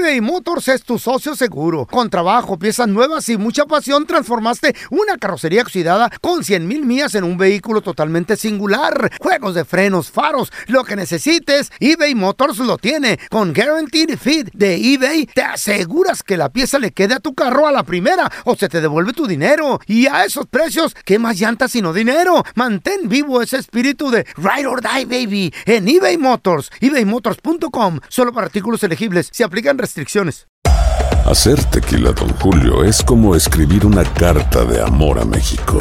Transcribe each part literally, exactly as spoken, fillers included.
eBay Motors es tu socio seguro. Con trabajo, piezas nuevas y mucha pasión, transformaste una carrocería oxidada con cien mil millas en un vehículo totalmente singular. Juegos de frenos, faros, lo que necesites, eBay Motors lo tiene. Con Guaranteed Fit de eBay, te aseguras que la pieza le quede a tu carro a la primera o se te devuelve tu dinero. Y a esos precios, ¿qué más llantas sino dinero? Mantén vivo ese espíritu de Ride or Die, baby, en eBay Motors. ebay motors punto com. Solo para artículos elegibles. Se aplican restricciones. Hacer tequila Don Julio es como escribir una carta de amor a México.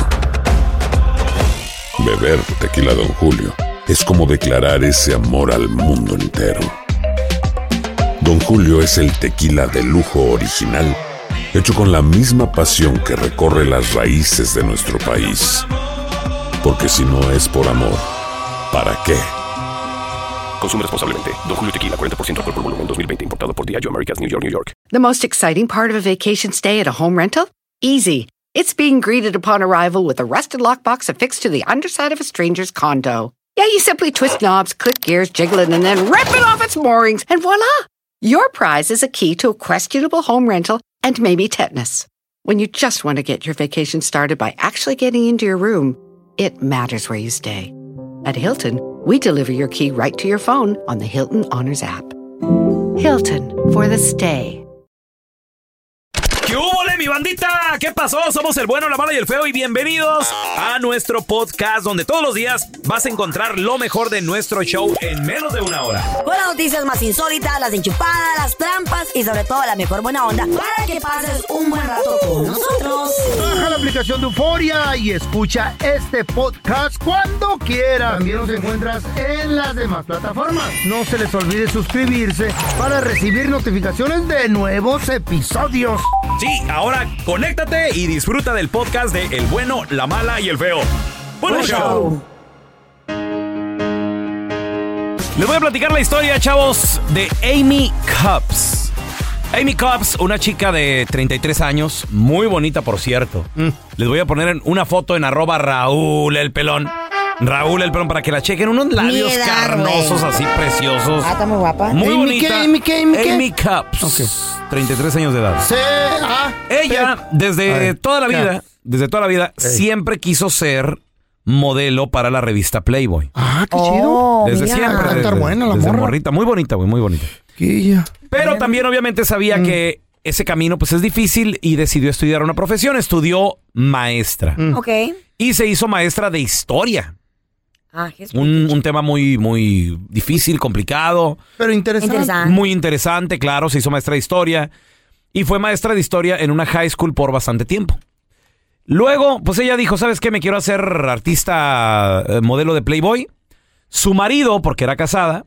Beber tequila Don Julio es como declarar ese amor al mundo entero. Don Julio es el tequila de lujo original, hecho con la misma pasión que recorre las raíces de nuestro país. Porque si no es por amor, ¿para qué? Consume responsablemente. Don Julio Tequila, cuarenta por ciento alcohol por volumen, dos mil veinte. Importado por Diageo Americas, New York, New York. The most exciting part of a vacation stay at a home rental? Easy. It's being greeted upon arrival with a rusted lockbox affixed to the underside of a stranger's condo. Yeah, you simply twist knobs, click gears, jiggle it, and then rip it off its moorings, and voila! Your prize is a key to a questionable home rental and maybe tetanus. When you just want to get your vacation started by actually getting into your room, it matters where you stay. At Hilton, we deliver your key right to your phone on the Hilton Honors app. Hilton, for the stay. ¿Qué hubo, mi bandita? ¿Qué pasó? Somos el bueno, la mala y el feo y bienvenidos a nuestro podcast donde todos los días vas a encontrar lo mejor de nuestro show en menos de una hora. Con las noticias más insólitas, las enchupadas, las trampas y sobre todo la mejor buena onda para que pases un buen rato con nosotros. Baja la aplicación de Euforia y escucha este podcast cuando quieras. También nos encuentras en las demás plataformas. No se les olvide suscribirse para recibir notificaciones de nuevos episodios. Sí, ahora conéctate y disfruta del podcast de El Bueno, la Mala y el Feo. ¡Buen show! Les voy a platicar la historia, chavos, de Amy Cups. Amy Cups, una chica de treinta y tres años, muy bonita, por cierto. Mm. Les voy a poner una foto en arroba Raúl el Pelón. Raúl el Pelón, para que la chequen. Unos labios edad, carnosos, wey. Así preciosos. Ah, está muy guapa. Muy Amy, bonita. ¿qué, Amy, qué, Amy, qué? Amy Cups. Okay. treinta y tres años de edad. Sí, ah, Ella, desde ver, toda la vida, ya. desde toda la vida, Ey. siempre quiso ser modelo para la revista Playboy. Ah, qué chido. Desde mira. siempre. Va a estar desde, buena la desde morra. morrita. Muy bonita, güey, muy bonita. Quilla. Pero Bien. también, obviamente, sabía mm. que ese camino, pues, es difícil y decidió estudiar una profesión. Estudió maestra. Mm. Ok. Y se hizo maestra de historia. Ah, un, un tema muy, muy difícil, complicado. Pero interesante. interesante. Muy interesante, claro. Se hizo maestra de historia. Y fue maestra de historia en una high school por bastante tiempo. Luego, pues ella dijo, ¿sabes qué? Me quiero hacer artista eh, modelo de Playboy. Su marido, porque era casada,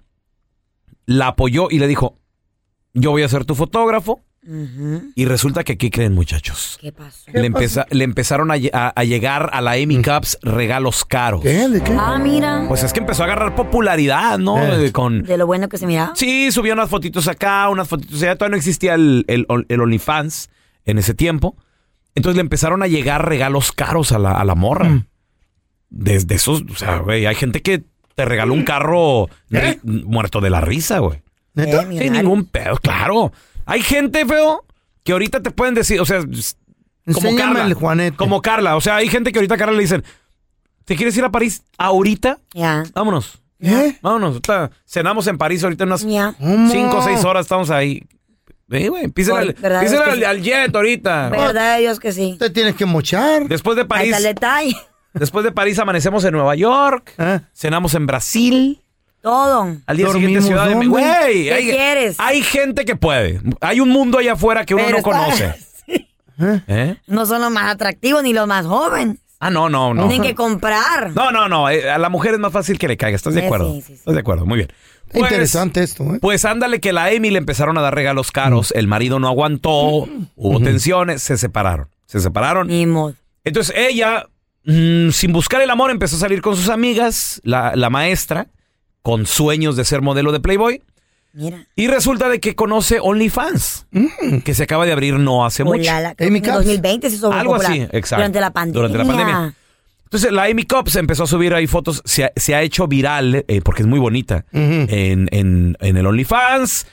la apoyó y le dijo, yo voy a ser tu fotógrafo. Uh-huh. Y resulta que, ¿qué creen, muchachos? ¿Qué pasó? Le, empeza- le empezaron a, a, a llegar a la Amy Cups regalos caros. ¿Qué? ¿De qué? Ah, mira. Pues es que empezó a agarrar popularidad, ¿no? Eh. Con... De lo bueno que se mira. Sí, subía unas fotitos acá, unas fotitos allá. Todavía no existía el, el, el OnlyFans en ese tiempo. Entonces le empezaron a llegar regalos caros a la, a la morra. Mm. Desde esos, o sea, güey, hay gente que te regaló un carro ¿Eh? ri- muerto de la risa, güey. ¿Neta? Eh, Sin ningún pedo, claro. Hay gente, feo, que ahorita te pueden decir, o sea, como Enséñame Carla. el Juanete. Como Carla. O sea, hay gente que ahorita a Carla le dicen, ¿te quieres ir a París ahorita? Ya. Vámonos. ¿Eh? Vámonos. Ahorita cenamos en París ahorita unas Ya. cinco o seis horas estamos ahí. Eh, güey, písale, al, ¿Verdad? písale Es que al, sí. al jet ahorita. Verdad de Dios que sí. Te tienes que mochar. Después de Ahí París, está el detalle. después de París amanecemos en Nueva York, ¿Eh? cenamos en Brasil. Todo. Al día Dormimos, siguiente Ciudad de ¿dónde? México. Güey, ¿Qué hay, quieres? hay gente que puede. Hay un mundo allá afuera que uno Pero no está- conoce. Sí. ¿Eh? ¿Eh? No son los más atractivos ni los más jóvenes. Ah, no, no, no. Tienen que comprar. No, no, no. eh, A la mujer es más fácil que le caiga. ¿Estás de Sí, acuerdo? sí, sí, sí. ¿Estás de acuerdo? Muy bien. Pues, Interesante esto, ¿eh? Pues ándale que la Amy le empezaron a dar regalos caros. El marido no aguantó. Hubo tensiones. Se separaron. Se separaron. Ni modo. Entonces ella, mmm, sin buscar el amor, empezó a salir con sus amigas, la, la maestra, con sueños de ser modelo de Playboy. Mira. Y resulta de que conoce OnlyFans, mm. que se acaba de abrir no hace mucho. Hola, creo Amy que en Cups. dos mil veinte se hizo Algo popular. así, exacto. Durante la pandemia. Durante la pandemia. Entonces la Amy Cups empezó a subir ahí fotos, se ha, se ha hecho viral, eh, porque es muy bonita, Uh-huh. en, en, en el OnlyFans.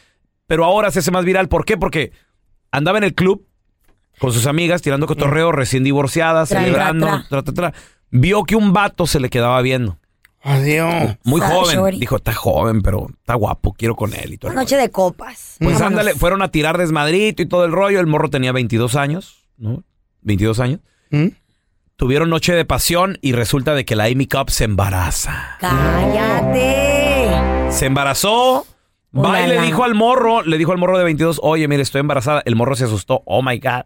pero ahora se hace más viral. ¿Por qué? Porque andaba en el club con sus amigas tirando cotorreo, recién divorciadas, Tra, celebrando, tra, tra, tra, tra. Vio que un vato se le quedaba viendo. Adiós. Muy Sa- joven. shorty. Dijo, está joven, pero está guapo, quiero con él y todo. el Noche rollo. de copas. Pues Vámonos. ándale, fueron a tirar desmadrito y todo el rollo. El morro tenía veintidós años, ¿no? veintidós años. ¿Mm? Tuvieron noche de pasión y resulta de que la Amy Cup se embaraza. ¡Cállate! Se embarazó. Va y le Ulala. dijo al morro, le dijo al morro de veintidós, oye, mire, estoy embarazada. El morro se asustó. Oh, my God.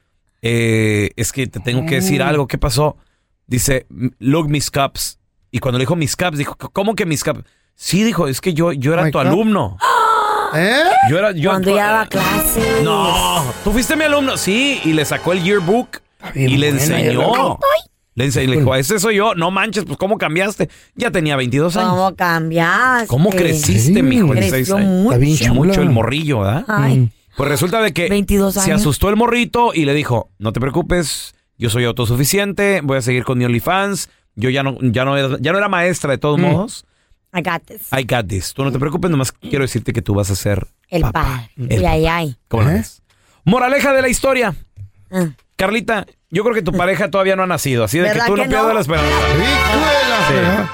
Eh, es que te tengo que decir algo. ¿Qué pasó? Dice, look, Miss Cups. Y cuando le dijo Miss Cups, dijo, ¿cómo que Miss Cups? Sí, dijo, es que yo, yo era My tu Cup. alumno. ¿Eh? Yo era, yo Cuando ya daba clases. No, tú fuiste mi alumno. Sí, y le sacó el yearbook bien y le buena, enseñó. Le enseñó, le dijo, ese soy yo. No manches, pues ¿cómo cambiaste? Ya tenía veintidós años. ¿Cómo cambiaste? ¿Cómo creciste, Sí, mijo? en Creció seis años? mucho. Está bien chula. Mucho el morrillo, ¿verdad? Ay, Pues resulta de que veintidós se años. asustó el morrito y le dijo, no te preocupes, yo soy autosuficiente, voy a seguir con mi OnlyFans, yo ya no, ya no, era, ya no era maestra de todos modos. I got this. I got this. Tú no te preocupes, nomás quiero decirte que tú vas a ser El papá. padre. El Y ay, ay. ¿Cómo lo ¿Eh? ves? Moraleja de la historia. Ah. Carlita, yo creo que tu pareja todavía no ha nacido, así de que ¿Verdad tú no que pierdas no? la esperanza. Hijo de la fregada.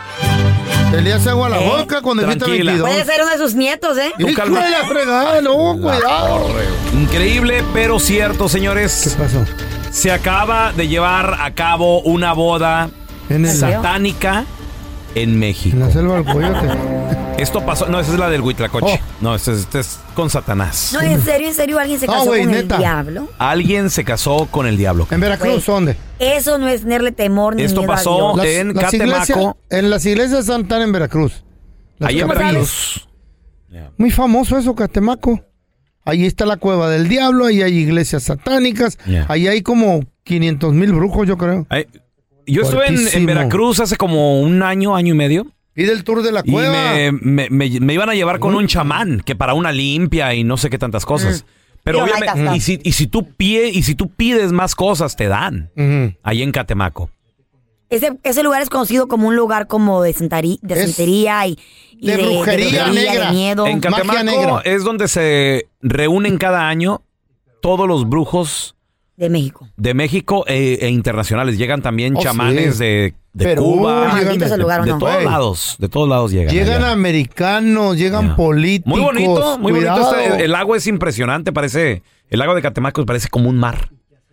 Se le hace agua a la ¿Eh? boca cuando invita Tranquila. veintidós. Puede ser uno de sus nietos, ¿eh? Tú Hijo calma. de la fregada, no, cuidado. Increíble, pero cierto, ¿Qué señores. pasó? Se acaba de llevar a cabo una boda En, el, satánica en México. en la selva del coyote. Esto pasó, no, esa es la del Huitlacoche. Oh. No, esta es, esta es con Satanás. No, en serio, en serio, alguien se Ah, casó güey, con neta. el diablo. Alguien se casó con el diablo. En Veracruz, Güey. ¿dónde? Eso no es tenerle temor ni Esto miedo pasó a Dios. en Las iglesias, Catemaco, en las iglesias están en Veracruz. Las ahí en capillas. Veracruz. Muy famoso eso, Catemaco. Ahí está la cueva del diablo, ahí hay iglesias satánicas, Yeah. ahí hay como quinientos mil brujos, yo creo. Ahí- Yo estuve en, en Fuertísimo. Veracruz hace como un año, año y medio. Pide el tour de la Y cueva. me, me, me- me iban a llevar con un chamán, que para una limpia y no sé qué tantas cosas. Pero You don't like obviamente, that y si, y, si tú pide, y si tú pides más cosas, te dan. Ujú. Ahí en Catemaco. Ese, ese lugar es conocido como un lugar como de, santari- de Es santería y, y de brujería negra. de miedo. En Magia Catemaco negra. es donde se reúnen cada año todos los brujos De México. de México e, e internacionales. Llegan también Oh, chamanes sí. de, de Perú, Cuba. Está llegan maldito de- ese lugar, ¿o De no? todos Güey. lados, de todos lados llegan. Llegan allá. americanos, llegan Ya. políticos. Muy bonito, muy Cuidado. bonito. Este- el agua es impresionante, parece. El lago de Catemaco parece como un mar.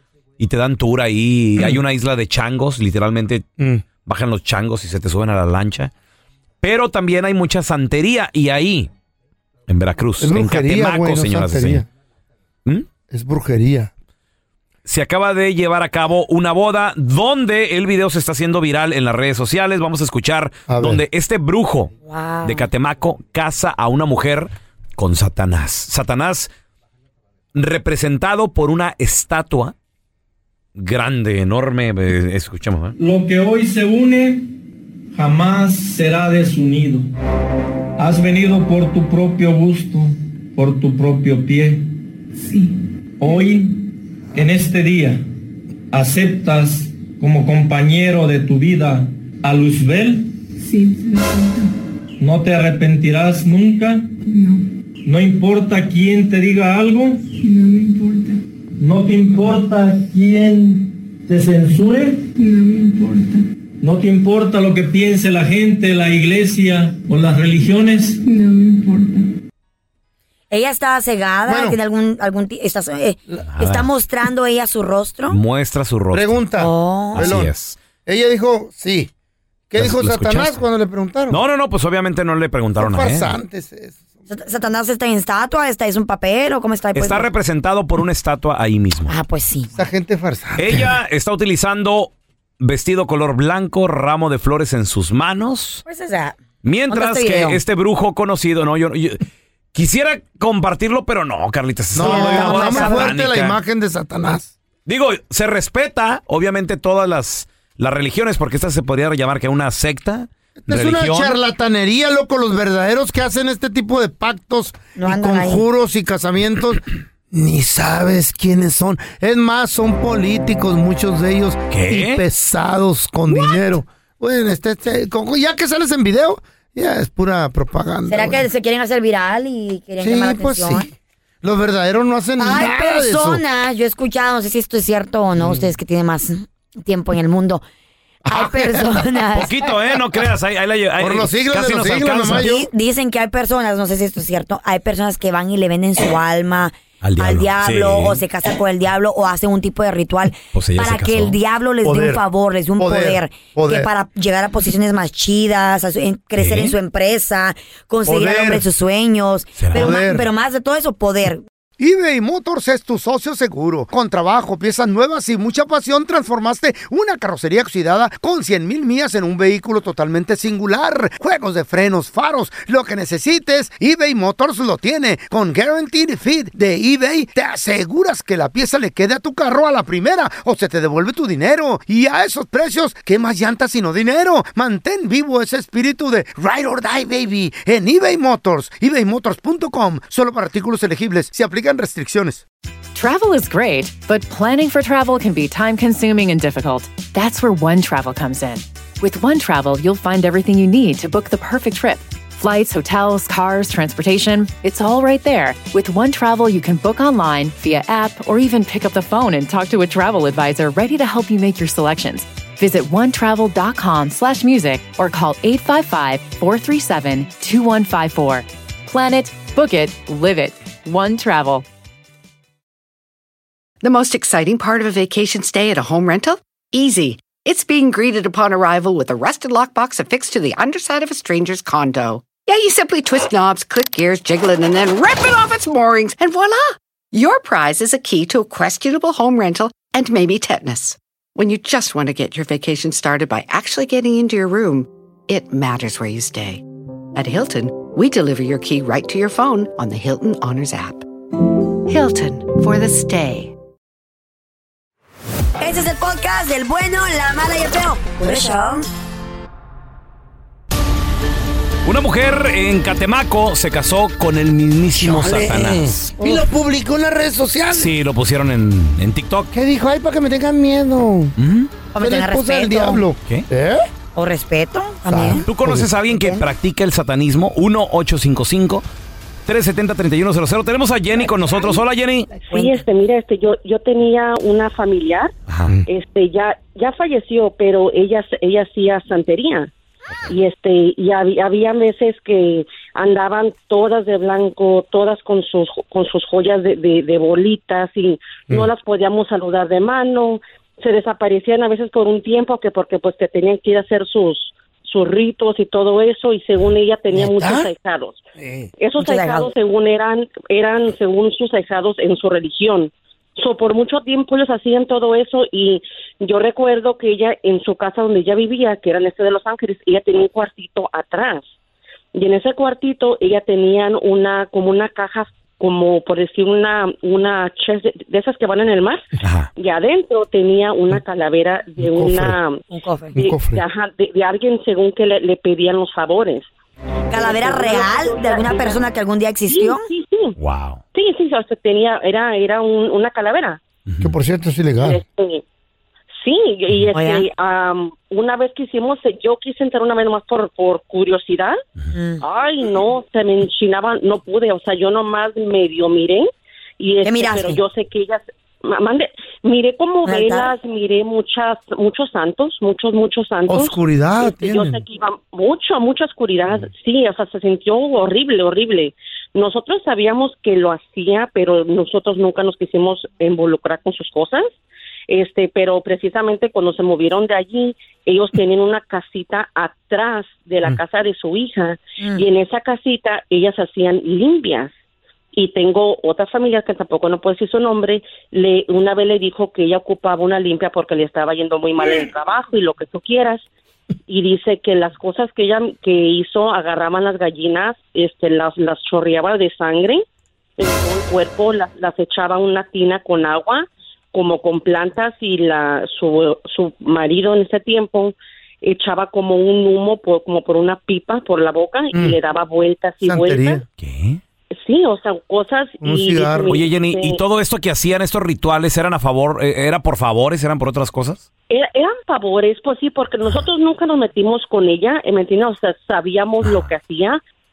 Y te dan tour ahí. Hay una isla de changos, literalmente Mm. bajan los changos y se te suben a la lancha. Pero también hay mucha santería. Y ahí, en Veracruz, Es en brujería, Catemaco, güey, no señoras y santería. señores. ¿Mm? Es brujería. Se acaba de llevar a cabo una boda donde el video se está haciendo viral en las redes sociales. Vamos a escuchar A ver. donde este brujo Wow. de Catemaco casa a una mujer con Satanás. Satanás representado por una estatua grande, enorme. eh, Escuchemos, ¿eh? Lo que hoy se une jamás será desunido. Has venido por tu propio gusto, por tu propio pie. Sí. Hoy, en este día, aceptas como compañero de tu vida a Luzbel. Sí, ¿No te arrepentirás nunca? no, ¿No importa quién te diga algo? no me importa, ¿No te importa quién te censure? no me importa, ¿No te importa lo que piense la gente, la iglesia o las religiones? no me importa. Ella está cegada, Bueno. tiene algún, algún ti- está, eh, está mostrando ella su rostro. Muestra su rostro. Pregunta. Oh. Así Pelón. es. Ella dijo sí. ¿Qué ¿Lo- dijo lo Satanás escuchaste? cuando le preguntaron? No, no, no, pues obviamente no le preguntaron Son a él. farsantes eso. Sat- ¿Satanás está en estatua? ¿Está es un papel o cómo está? Pues, Está representado por una estatua ahí mismo. Ah, pues sí. Esa gente farsante. Ella está utilizando vestido color blanco, ramo de flores en sus manos. Pues o sea, Mientras ¿dónde está el que video? este brujo conocido, no, yo, yo- quisiera compartirlo, pero no, Carlita. se está No, hablando de una boda está muy fuerte la satánica. imagen de Satanás. Digo, se respeta, obviamente, todas las, las religiones, porque esta se podría llamar que una secta. Es religión. una charlatanería, loco. Los verdaderos que hacen este tipo de pactos No y andan ahí. conjuros y casamientos, ni sabes quiénes son. Es más, son políticos, muchos de ellos. ¿Qué? Y pesados con dinero. Bueno, este, este, con- ya que sales en video, ya es pura propaganda. ¿Será güey. que se quieren hacer viral y quieren Sí, llamar la pues atención? sí. Los verdaderos no hacen Hay nada de eso. personas, yo he escuchado, no sé si esto es cierto o no, ustedes que tienen más tiempo en el mundo. Hay personas. Poquito, ¿eh? No creas. Ahí, ahí la lle- ahí Por los siglos casi de los nos siglos, alcanza. nomás yo. Di- Dicen que hay personas, no sé si esto es cierto, hay personas que van y le venden su alma Al diablo. diablo, Sí. o se casan con el diablo o hacen un tipo de ritual Pues ella para se que casó. el diablo les dé Poder. un favor, les dé un poder, Poder. Poder. que para llegar a posiciones más chidas, a su- en- crecer ¿Qué? en su empresa, conseguir Poder. al hombre de sus sueños, ¿Será? pero más, Poder. pero más de todo eso, poder. eBay Motors es tu socio seguro. Con trabajo, piezas nuevas y mucha pasión, transformaste una carrocería oxidada con cien mil millas en un vehículo totalmente singular. Juegos de frenos, faros, lo que necesites, eBay Motors lo tiene. Con Guaranteed Fit de eBay, te aseguras que la pieza le quede a tu carro a la primera o se te devuelve tu dinero. Y a esos precios, ¿qué más llantas sino dinero? Mantén vivo ese espíritu de Ride or Die, baby, en eBay Motors. ebay motors punto com. Solo para artículos elegibles. Se aplican restricciones. Travel is great, but planning for travel can be time-consuming and difficult. That's where One Travel comes in. With One Travel, you'll find everything you need to book the perfect trip. Flights, hotels, cars, transportation, it's all right there. With One Travel, you can book online, via app, or even pick up the phone and talk to a travel advisor ready to help you make your selections. Visit onetravel.com slash music or call eight five five, four three seven, two one five four. Plan it, book it, live it. One Travel. The most exciting part of a vacation stay at a home rental? Easy. It's being greeted upon arrival with a rusted lockbox affixed to the underside of a stranger's condo. Yeah, you simply twist knobs, click gears, jiggle it, and then rip it off its moorings, and voila! Your prize is a key to a questionable home rental and maybe tetanus. When you just want to get your vacation started by actually getting into your room, it matters where you stay. At Hilton, we deliver your key right to your phone on the Hilton Honors app. Hilton, for the stay. Este es el podcast del bueno, la mala y el feo. Por eso. Una mujer en Catemaco se casó con el mismísimo Chale. Satanás. Y lo publicó en las redes sociales. Sí, lo pusieron en, en TikTok. ¿Qué dijo? Ay, para que me tengan miedo. ¿Mm? O me Soy la tenga esposa del respeto. diablo. ¿Qué? ¿Eh? O respeto también. ¿Tú conoces a alguien que practica el satanismo? uno ocho cinco cinco, tres siete cero, tres uno cero cero. Tenemos a Jenny con nosotros. Hola, Jenny. Sí, este, mira, este, yo, yo tenía una familiar, Ajá. este, ya, ya falleció, pero ella, ella hacía santería. Y este, y había, había veces que andaban todas de blanco, todas con sus, con sus joyas de, de, de bolitas y no las podíamos saludar de mano. Se desaparecían a veces por un tiempo que porque pues que tenían que ir a hacer sus, sus ritos y todo eso, y según ella tenía ¿Neta? muchos ahijados. Sí. Esos Muchos ahijados ahijados. según eran, eran según sus ahijados en su religión. So, por mucho tiempo ellos hacían todo eso, y yo recuerdo que ella en su casa donde ella vivía, que era en este de Los Ángeles, ella tenía un cuartito atrás, y en ese cuartito ella tenían una, como una caja, como por decir una, una chest de, de esas que van en el mar, Ajá. y adentro tenía una calavera de Un cofre. una, Un cofre. de, Un cofre. de- ajá, de- de alguien según que le, le pedían los favores. ¿Calavera real de alguna persona que algún día existió? Sí, sí, sí. Wow. Sí, sí, o sea, tenía, era, era un- una calavera. Que por cierto es ilegal. Este, sí, y, y este, Oiga. am, una vez que hicimos, eh, yo quise entrar una vez más por, por curiosidad. Mm. Ay, no, se me enchinaba, no pude, o sea, yo nomás medio miré. Y este, miraste? pero yo sé que ellas, ma- mande, miré como ¿Un altar? velas, miré muchas, muchos santos, muchos, muchos santos. Oscuridad Este, yo tienen. sé que iba mucho, mucha oscuridad, sí, o sea, se sintió horrible, horrible. Nosotros sabíamos que lo hacía, pero nosotros nunca nos quisimos involucrar con sus cosas. Este, pero precisamente cuando se movieron de allí, ellos tenían una casita atrás de la casa de su hija, Mm. y en esa casita ellas hacían limpias. Y tengo otra familia que tampoco no puedo decir su nombre, le una vez le dijo que ella ocupaba una limpia porque le estaba yendo muy mal en el trabajo y lo que tú quieras, y dice que las cosas que ella que hizo, agarraban las gallinas, este las las chorreaba de sangre en todo el cuerpo, las, las echaba a una tina con agua, como con plantas, y la su, su marido en ese tiempo echaba como un humo por, como por una pipa por la boca, Mm. y le daba vueltas y Santería. vueltas. ¿Qué? Sí, o sea, cosas. Un y cigarro. dice, Oye, Jenny, ¿y este, todo esto que hacían, estos rituales, eran a favor, eh, era por favores, eran por otras cosas? Era- eran favores, pues sí, porque nosotros nunca nos metimos con ella, ¿me entiendes? O sea, sabíamos lo que hacía,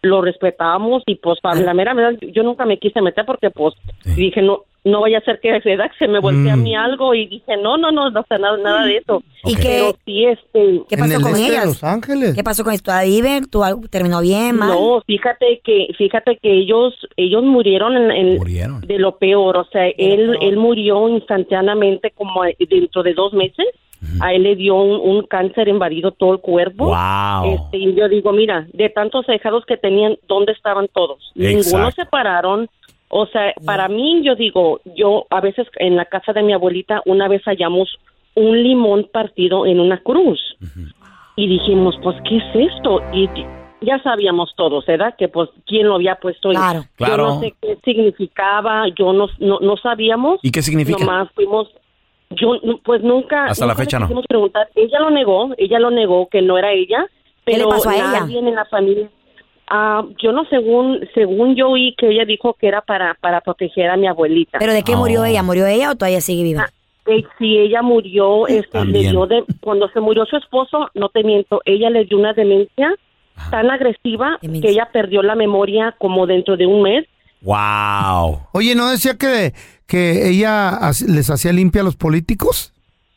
lo respetábamos y pues para la mera verdad yo nunca me quise meter porque pues sí. dije no no vaya a ser que se me voltee mm. a mí algo y dije no, no, no, no sé nada, nada de eso. ¿Y okay. qué, Pero sí, este, ¿qué pasó en el con este ellas? de Los Ángeles. ¿Qué pasó con esto? ¿Ahí ven? ¿Tú terminó bien, mal? No, fíjate que fíjate que ellos ellos murieron, en, en, murieron. de lo peor, o sea, él él murió instantáneamente como dentro de dos meses. Uh-huh. A él le dio un, un cáncer invadido todo el cuerpo. Wow. Este, y yo digo, mira, de tantos ahijados que tenían, ¿dónde estaban todos? Exacto. Ninguno se pararon. O sea, para mí, yo digo, yo a veces en la casa de mi abuelita, una vez hallamos un limón partido en una cruz. Uh-huh. Y dijimos, pues, ¿qué es esto? Y ya sabíamos todos, ¿verdad? Que, pues, ¿quién lo había puesto? Claro. Yo claro. no sé qué significaba, yo no, no, no sabíamos. ¿Y qué significa? Nomás fuimos, yo, pues, nunca... Hasta nunca la fecha le no. Preguntar. Ella lo negó, ella lo negó, que no era ella. Pero ¿qué le pasó a ella? Alguien en la familia... Uh, yo no, según según yo oí que ella dijo que era para, para proteger a mi abuelita. ¿Pero de qué oh. murió ella? ¿Murió ella o todavía sigue viva? Ah, eh, sí, ella murió, este, le dio de, cuando se murió su esposo, no te miento, ella le dio una demencia ah. tan agresiva demencia. que ella perdió la memoria como dentro de un mes. Wow. Oye, ¿no decía que, que ella les hacía limpia a los políticos?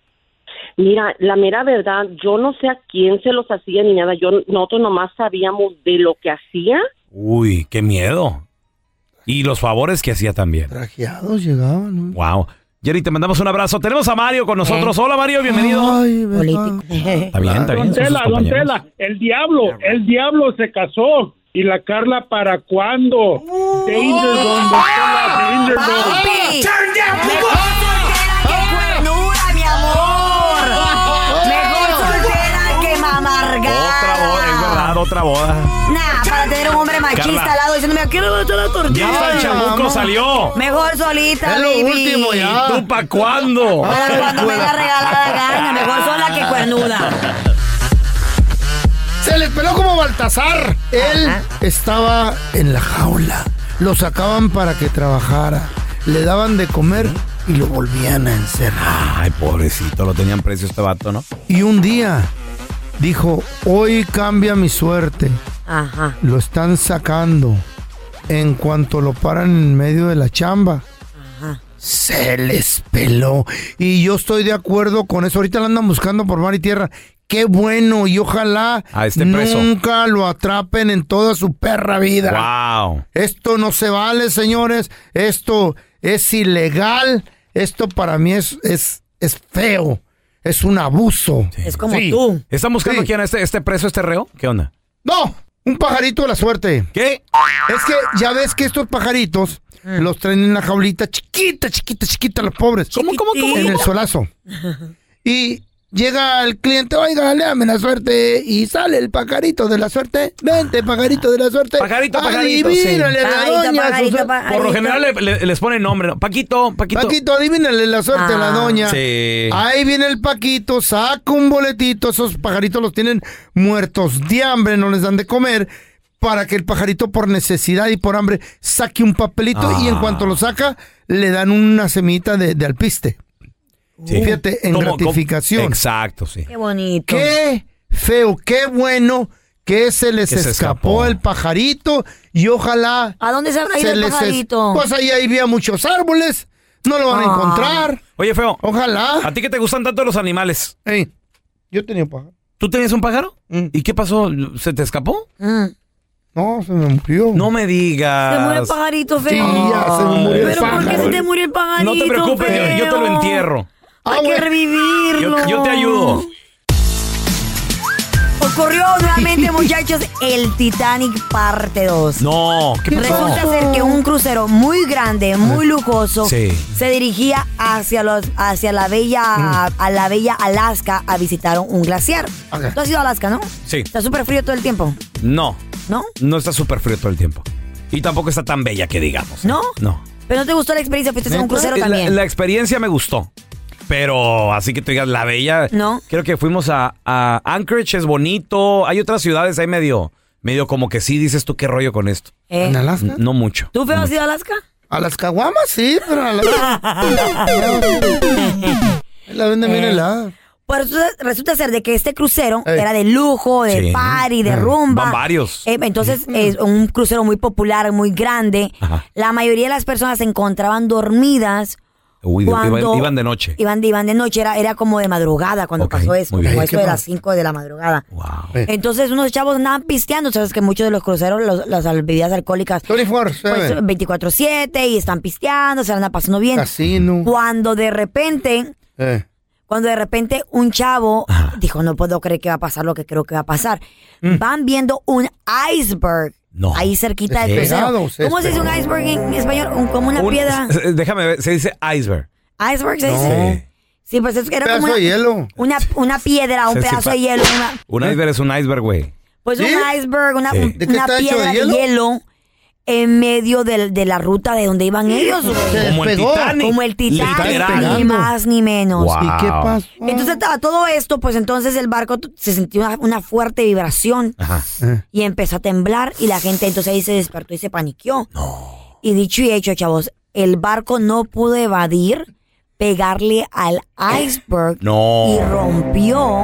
Mira, la mera verdad, yo no sé a quién se los hacía ni nada. Yo nosotros nomás sabíamos de lo que hacía. Uy, qué miedo. Y los favores que hacía también. Trajeados llegaban, ¿no? Wow. Jerry, te mandamos un abrazo. Tenemos a Mario con nosotros. ¿Eh? Hola, Mario, bienvenido. Ay, político. Está bien, está bien. Don Tela, Don Tela, el diablo, el diablo se casó. ¿Y la Carla para cuándo? Danger Zone, Don Tela, Danger Zone. Turn down, mejor soltera que cuernuda, mi amor. Mejor soltera que mamargada. Otra boda, es verdad, otra boda. Nah, para tener un hombre machista Carla, al lado diciéndome, ¿a qué le voy a echar la tortilla? Ya está el chamuco, salió. Mejor solita, es baby. lo último ya. ¿Tú pa' cuándo? Para cuando me la regalada gana, mejor sola que cuernuda. Se les peló como Baltasar. Él Ajá. estaba en la jaula. Lo sacaban para que trabajara. Le daban de comer y lo volvían a encerrar. Ay, pobrecito, lo tenían precio este vato, ¿no? Y un día dijo, hoy cambia mi suerte. Ajá. Lo están sacando. En cuanto lo paran en medio de la chamba, Ajá. se les peló. Y yo estoy de acuerdo con eso. Ahorita lo andan buscando por mar y tierra. Qué bueno, y ojalá a este preso. nunca lo atrapen en toda su perra vida. Wow. Esto no se vale, señores. Esto es ilegal. Esto para mí es, es, es feo. Es un abuso. Sí. Es como sí. tú. ¿Están buscando sí. quién? ¿Este, ¿Este preso, este reo? ¿Qué onda? No, un pajarito de la suerte. ¿Qué? Es que ya ves que estos pajaritos mm. los traen en la jaulita chiquita, chiquita, chiquita, los pobres. ¿Cómo, cómo, cómo? En el solazo. Y llega el cliente, oiga, léame la suerte. Y sale el pajarito de la suerte. Vente, pajarito de la suerte. Pajarito, pajarito, adivínale sí. a la Pajarito, doña. pajarito, su- pajarito. Por lo general le, le- les ponen nombre, ¿no? Paquito, Paquito. Paquito, adivínale la suerte a la Ah. doña. Sí. Ahí viene el Paquito, saca un boletito. Esos pajaritos los tienen muertos de hambre, no les dan de comer. Para que el pajarito, por necesidad y por hambre, saque un papelito. Ah. Y en cuanto lo saca, le dan una semita de, de alpiste. Sí. Fíjate, en ¿Cómo, gratificación. cómo? Exacto, sí. Qué bonito. Qué feo, qué bueno que se les Que se escapó escapó. el pajarito. Y ojalá ¿A dónde se habrá ido el les es- pajarito? Pues ahí había muchos árboles. No lo van a Ah. encontrar. Oye, feo, Ojalá. ¿a ti que te gustan tanto los animales? Ey, yo tenía un pájaro. ¿Tú tenías un pájaro? Mm. ¿Y qué pasó? ¿Se te escapó? Mm. No, se me murió. No me digas. Se murió el pajarito feo. Sí, ya se me murió el ¿Pero por qué pájaro. se te murió el pajarito No te preocupes, yo, yo te lo feo? entierro. Hay Ah, que bueno. revivirlo. Yo, yo te ayudo. Ocurrió nuevamente, muchachos, el Titanic parte dos. No, ¿qué pasó? Resulta ser que un crucero muy grande, muy lujoso, Sí. se dirigía hacia los hacia la bella Mm. a la bella Alaska a visitar un glaciar. Ok. ¿Tú has ido a Alaska, no? Sí. Está súper frío todo el tiempo, No, ¿no? no está súper frío todo el tiempo. Y tampoco está tan bella que digamos. ¿No? No. Pero no te gustó la experiencia, fuiste en un crucero La, también. la experiencia me gustó. Pero así que tú digas, la bella. No. Creo que fuimos a, a Anchorage, es bonito. Hay otras ciudades ahí medio, medio como que sí dices tú qué rollo con esto. Eh. ¿En Alaska? No mucho. ¿Tú feo No has mucho. ido a Alaska? A las caguamas, sí, pero a la... la venden bien helada. Pues resulta, resulta ser de que este crucero Ey. era de lujo, de Sí. party, de Ah. rumba. Van varios. Eh, entonces es un crucero muy popular, muy grande. Ajá. La mayoría de las personas se encontraban dormidas. Uy, de- cuando iban, iban de noche. Iban, iban de noche, era, era como de madrugada cuando Ok, pasó eso, muy como bien. eso ¿Qué de pasó? las cinco de la madrugada. Wow. Entonces unos chavos andaban pisteando, sabes que muchos de los cruceros, los, las bebidas alcohólicas, veinticuatro siete. pues, veinticuatro siete y están pisteando, se la andan pasando bien. Casino. Cuando de repente, Eh. cuando de repente un chavo dijo, no puedo creer que va a pasar lo que creo que va a pasar. Van viendo un iceberg. No. Ahí cerquita del Despegado, crucero. se ¿Cómo se dice un iceberg en español? Un- como una Un- piedra. s- Déjame ver, se dice iceberg. Iceberg se No. dice. Sí, pues es que era Pedazo como una, de hielo. Una, una piedra, un Se- se pedazo pa- de hielo. Una, Un iceberg es un iceberg, güey. pues ¿Sí? un iceberg, una, Sí. un- ¿De qué una está hecho, piedra de de hielo? hielo en medio del- de, la ruta de donde iban ellos. güey. Como el Titanic. Como el Titanic, Literal. ni más ni menos. Wow. ¿Y qué pasó? Entonces, a todo esto, pues entonces el barco t- se sintió una, una fuerte vibración Ajá. y empezó a temblar y la gente entonces ahí se despertó y se paniqueó. Y dicho y hecho, chavos, el barco no pudo evadir, pegarle al iceberg No. y rompió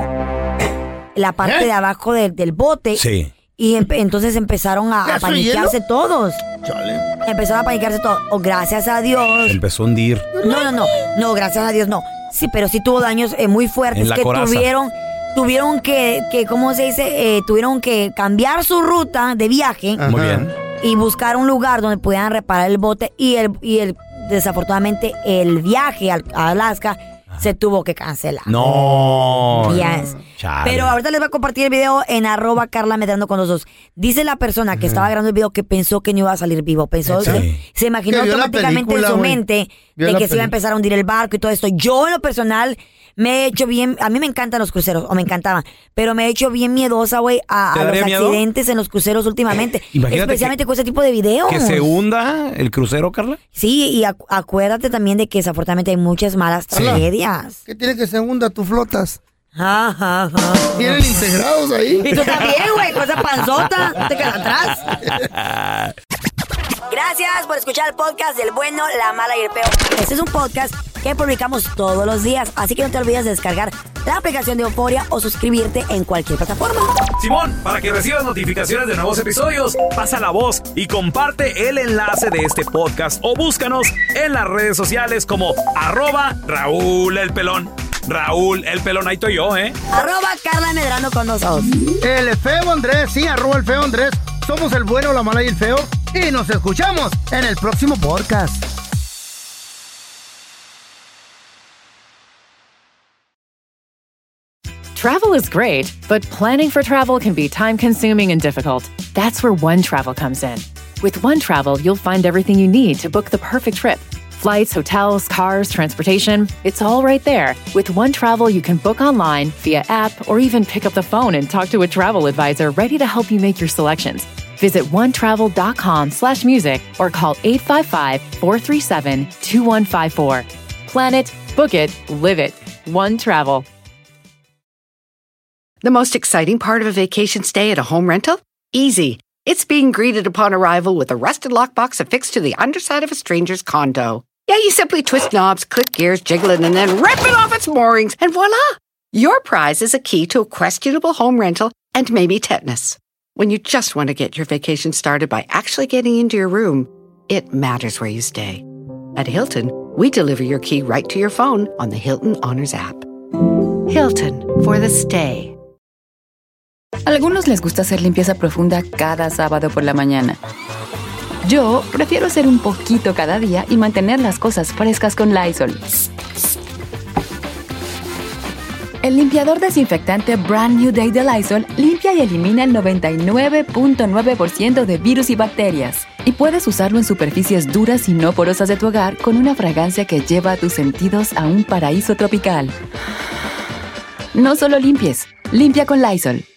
la parte de abajo del- del bote. Sí. Y empe- entonces empezaron a, a ¿Pedazo de paniquearse hielo? todos. Empezaron a paniquearse todos. Oh, gracias a Dios. Empezó a hundir. No, no, no. No, gracias a Dios no. Sí, pero sí tuvo daños eh, muy fuertes En la que coraza. tuvieron tuvieron que, que, ¿cómo se dice? Eh, tuvieron que cambiar su ruta de viaje Muy bien. y buscar un lugar donde pudieran reparar el bote y el, y el desafortunadamente el viaje al- a Alaska se tuvo que cancelar. No. Yes. Chale. Pero ahorita les voy a compartir el video en arroba Carla Medrano con los dos. Dice la persona que estaba grabando el video que pensó que no iba a salir vivo. Pensó Sí. que se imaginó Que vio la automáticamente película, en su güey. mente Vio de la que se iba a peli- empezar a hundir el barco y todo esto. Yo en lo personal me he hecho bien, a mí me encantan los cruceros, o me encantaban, pero me he hecho bien miedosa, güey, a, ¿Te a los daría miedo? accidentes en los cruceros últimamente. Imagínate Especialmente con ese tipo de videos. ¿Que se hunda el crucero, Carla? Sí, y acu- acuérdate también de que desafortunadamente hay muchas malas Sí. tragedias. ¿Qué tiene que segunda? Tú flotas. Ajá, ajá. Tienen integrados ahí. Y tú también, güey, con esa panzota, no te quedas atrás. Gracias por escuchar el podcast del bueno, la mala y el peor. Este es un podcast que publicamos todos los días, así que no te olvides de descargar la aplicación de Euforia o suscribirte en cualquier plataforma. Simón, para que recibas notificaciones de nuevos episodios, pasa la voz y comparte el enlace de este podcast o búscanos en las redes sociales como arroba Raúl el Pelón. Raúl el Pelón, ahí estoy yo, ¿eh? Arroba Carla Medrano con nosotros. El feo Andrés, sí, arroba el feo Andrés. Somos el bueno, la mala y el feo. Y nos escuchamos en el próximo podcast. Travel is great, but planning for travel can be time-consuming and difficult. That's where One Travel comes in. With One Travel, you'll find everything you need to book the perfect trip. Flights, hotels, cars, transportation, it's all right there. With One Travel, you can book online, via app, or even pick up the phone and talk to a travel advisor ready to help you make your selections. Visit onetravel.com slash music or call eight five five, four three seven, two one five four. Plan it, book it, live it. One Travel. The most exciting part of a vacation stay at a home rental? Easy. It's being greeted upon arrival with a rusted lockbox affixed to the underside of a stranger's condo. Yeah, you simply twist knobs, click gears, jiggle it, and then rip it off its moorings, and voila! Your prize is a key to a questionable home rental and maybe tetanus. When you just want to get your vacation started by actually getting into your room, it matters where you stay. At Hilton, we deliver your key right to your phone on the Hilton Honors app. Hilton for the stay. Algunos les gusta hacer limpieza profunda cada sábado por la mañana. Yo prefiero hacer un poquito cada día y mantener las cosas frescas con Lysol. El limpiador desinfectante Brand New Day de Lysol limpia y elimina el noventa y nueve punto nueve por ciento de virus y bacterias. Y puedes usarlo en superficies duras y no porosas de tu hogar con una fragancia que lleva a tus sentidos a un paraíso tropical. No solo limpies, limpia con Lysol.